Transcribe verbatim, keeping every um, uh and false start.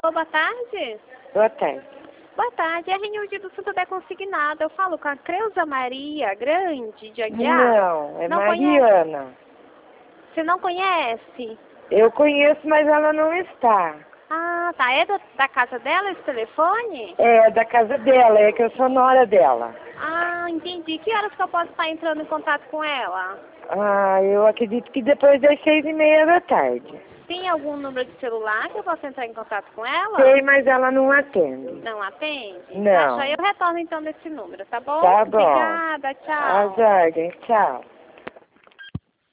boa tarde. Boa tarde. Boa tarde, é a Renilde do Santo André Consignado. Eu falo com a Creuza Maria Grande de Aguiar? Não, é Não Mariana. Conhece? Você não conhece? Eu conheço, mas ela não está. Ah, tá. É da, da casa dela esse telefone? É da casa dela, é que eu sou nora dela. Ah, entendi. Que horas que eu posso estar entrando em contato com ela? Ah, eu acredito que depois das seis e meia da tarde. Tem algum número de celular que eu possa entrar em contato com ela? Sei, mas ela não atende. Não atende? Não. Tá, já eu retorno então nesse número, tá bom? Tá bom. Obrigada, tchau. As ordens, tchau.